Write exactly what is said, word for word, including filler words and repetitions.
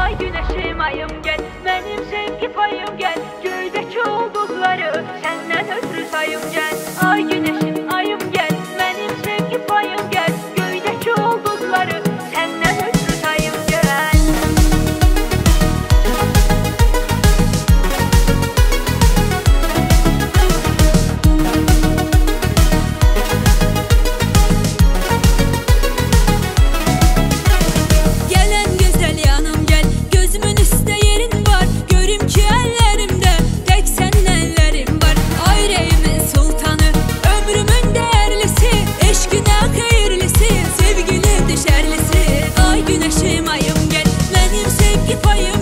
Ay güneşim ayım gel, benim sevgi payım gel. Göydeki ulduzları senden ötürü sayım gel. Ay güneşim ayım gel, benim sevgi payım gel. Göydeki ulduzları senden ötürü sayım gel. Gelen güzel yanım gel, gözümün üstte yerin var. Görüm ki ellerimde tek senin ellerin var. Ailemin sultanı, ömrümün değerlisi, eşkine hayırlısı, sevginin düşerlisi. Ay güneşim ayım gel, benim sevgi payım